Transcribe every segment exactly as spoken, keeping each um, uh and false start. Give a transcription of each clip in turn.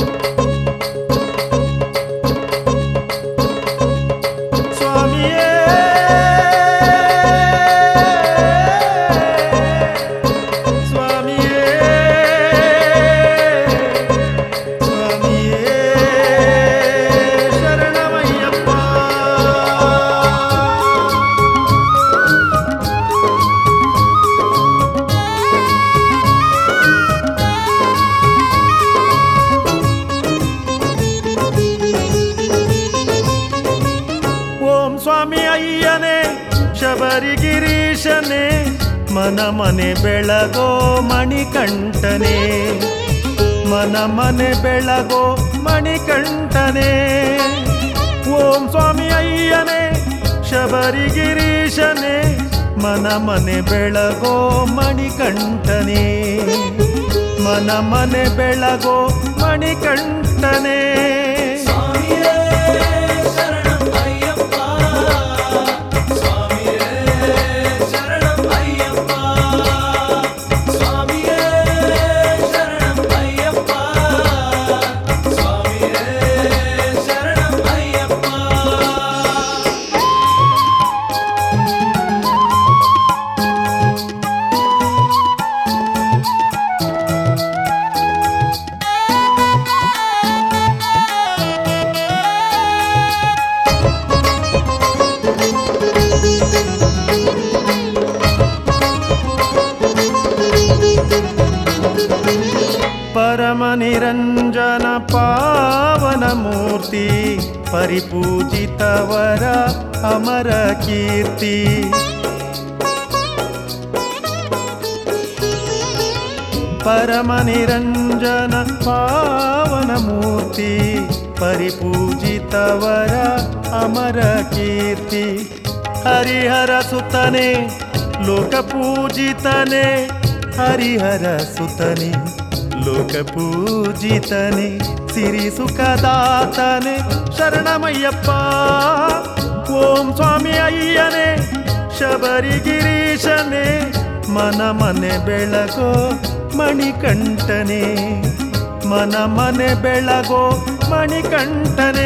ಶಬರಿಗಿರೀಶನೇ ಮನ ಮನೆ ಬೆಳಗೋ ಮಣಿಕಂಠನೇ ಮನ ಮನೆ ಬೆಳಗೋ ಮಣಿಕಂಠನೇ ಓಂ ಸ್ವಾಮಿ ಅಯ್ಯನೇ ಶಬರಿಗಿರೀಶನೇ ಮನ ಮನೆ ಬೆಳಗೋ ಮಣಿಕಂಠನೇ ಮನ ಮನೆ ಬೆಳಗೋ ಮಣಿಕಂಠನೇ ನಿರಂಜನ ಪಾವನ ಮೂರ್ತಿ ಪರಿಪೂಜಿತವರ ಅಮರ ಕೀರ್ತಿ ಪರಮ ನಿರಂಜನ ಪಾವನ ಮೂರ್ತಿ ಪರಿಪೂಜಿತವರ ಅಮರ ಕೀರ್ತಿ ಹರಿಹರ ಸುತನೆ ಲೋಕಪೂಜಿತನೆ ಹರಿಹರ ಸುತನೆ ಲೋಕಪೂಜಿತನೆ ಸಿರಿ ಸುಖದಾತನೆ ಶರಣಮಯ್ಯಪ್ಪ ಓಂ ಸ್ವಾಮಿ ಅಯ್ಯನೇ ಶಬರಿಗಿರೀಶನೇ ಮನ ಮನೆ ಬೆಳಗೋ ಮಣಿಕಂಠನೇ ಮನ ಮನೆ ಬೆಳಗೋ ಮಣಿಕಂಠನೇ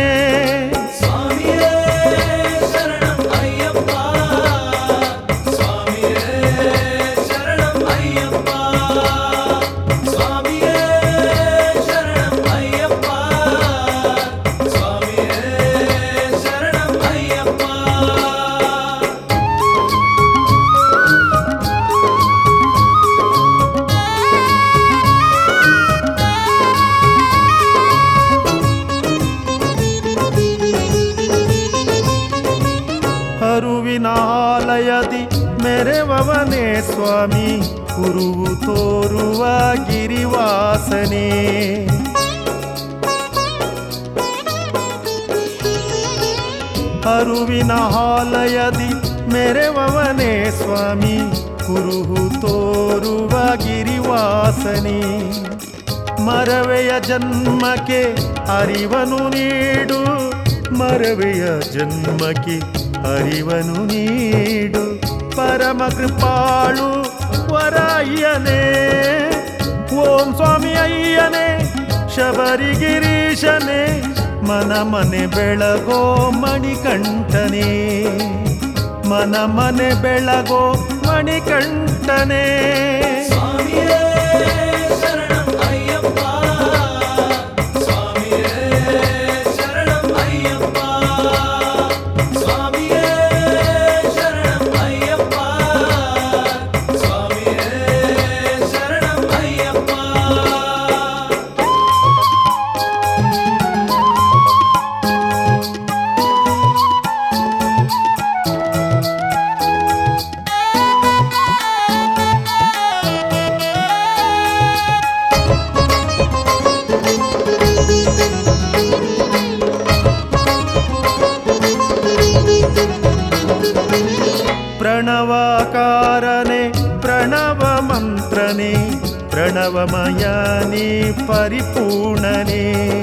ಹರುವಿನಾಲಯದಿ ಮೆರೆವವನೇ ಸ್ವಾಮಿ ಗುರುವು ತೋರುವ ಗಿರಿವಾಸನೆ ಹರುವಿನಾಲಯದಿ ಮೆರೆವವನೇ ಸ್ವಾಮಿ ಗುರುವು ತೋರುವ ಗಿರಿವಾಸನೆ ಮರವೆಯ ಜನ್ಮಕ್ಕೆ ಅರಿವನು ನೀಡು ಮರವೆಯ ಜನ್ಮಕ್ಕೆ ಅರಿವನು ನೀಡು ಪರಮ ಕೃಪಾಳು ವರ ಅಯ್ಯನೇ ಓಂ ಸ್ವಾಮಿ ಅಯ್ಯನೇ ಶಬರಿಗಿರೀಶನೇ ಮನ ಮನೆ ಬೆಳಗೋ ಮಣಿಕಂಠನೇ ಮನ ಮನೆ ಬೆಳಗೋ ಮಣಿಕಂಠನೇ ಪ್ರಣವಾಕಾರನೆ ಪ್ರಣವ ಮಂತ್ರನೆ ಪ್ರಣವಮಯನೇ ಪರಿಪೂರ್ಣನೆ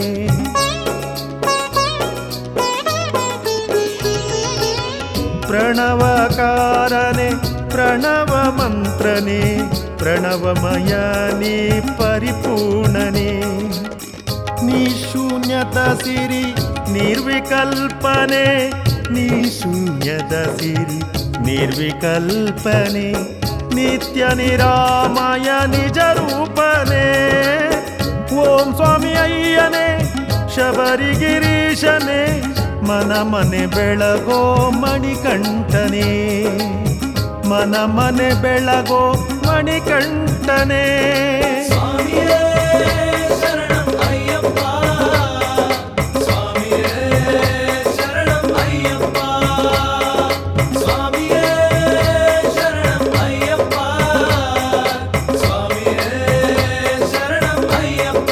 ಪ್ರಣವಕಾರನೆ ಪ್ರಣವ ಮಂತ್ರನೆ ಪ್ರಣವಮಯನೇ ಪರಿಪೂರ್ಣನೆ ನೀ ಶೂನ್ಯದ ಸಿರಿ ನಿರ್ವಿಕಲ್ಪನೆ, ನೀ ಶೂನ್ಯದ ಸಿರಿ ನಿರ್ವಿಕಲ್ಪನೆ, ನಿತ್ಯ ನಿರಾಮಯ ನಿಜ ರೂಪನೆ. ಓಂ ಸ್ವಾಮಿ ಅಯ್ಯನೇ ಶಬರಿಗಿರೀಶನೇ, ಮನ ಮನೆ ಬೆಳಗೋ ಮಣಿಕಂಠನೇ, ಮನ ಮನೆ ಬೆಳಗೋ ಮಣಿಕಂಠನೇ. ಸ್ವಾಮಿಯೇ ಶರಣಂ ಅಯ್ಯಪ್ಪ, ಸ್ವಾಮಿಯೇ ಶರಣಂ ಅಯ್ಯಪ್ಪ, ಸ್ವಾಮಿಯೇ ಶರಣಂ ಅಯ್ಯಪ್ಪ, ಸ್ವಾಮಿಯೇ ಶರಣಂ ಅಯ್ಯಪ್ಪ.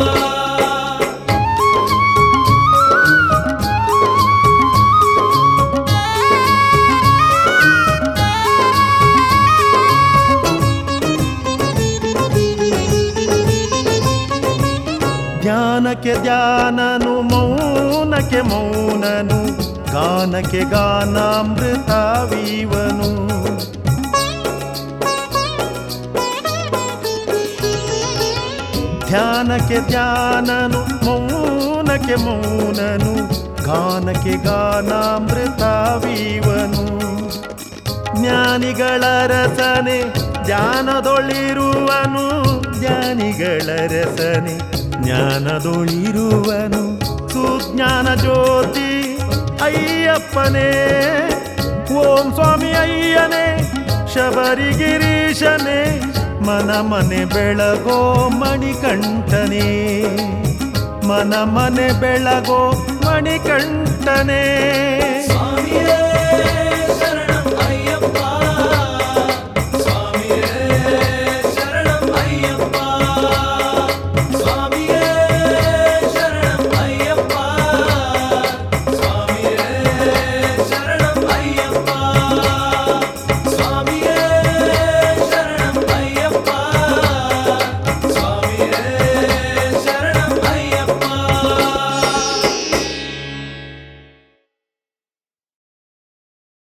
ಧ್ಯಾನಕ್ಕೆ ಧ್ಯಾನನು, ಮೌನಕ್ಕೆ ಮೌನನು, ಗಾನಕ್ಕೆ ಗಾನಾಮೃತವೀವನು. ಧ್ಯಾನಕ್ಕೆ ಧ್ಯಾನನು, ಮೌನಕ್ಕೆ ಮೌನನು, ಗಾನಕ್ಕೆ ಗಾನಾಮೃತವೀವನು. ಜ್ಞಾನಿಗಳ ರಸನೆ ಧ್ಯಾನದೊಳಿರುವನು, ಜ್ಞಾನಿಗಳ ರಸನೆ ಜ್ಞಾನದೊಳಿರುವನು. ಸುಜ್ಞಾನ ಜ್ಯೋತಿ ಅಯ್ಯಪ್ಪನೇ, ಓಂ ಸ್ವಾಮಿ ಅಯ್ಯನೇ ಶಬರಿಗಿರೀಶನೇ, ಮನ ಮನೆ ಬೆಳಗೋ ಮಣಿಕಂಠನೇ, ಮನ ಮನೆ ಬೆಳಗೋ ಮಣಿಕಂಠನೇ. ಸ್ವಾಮಿಯೇ ಶರಣ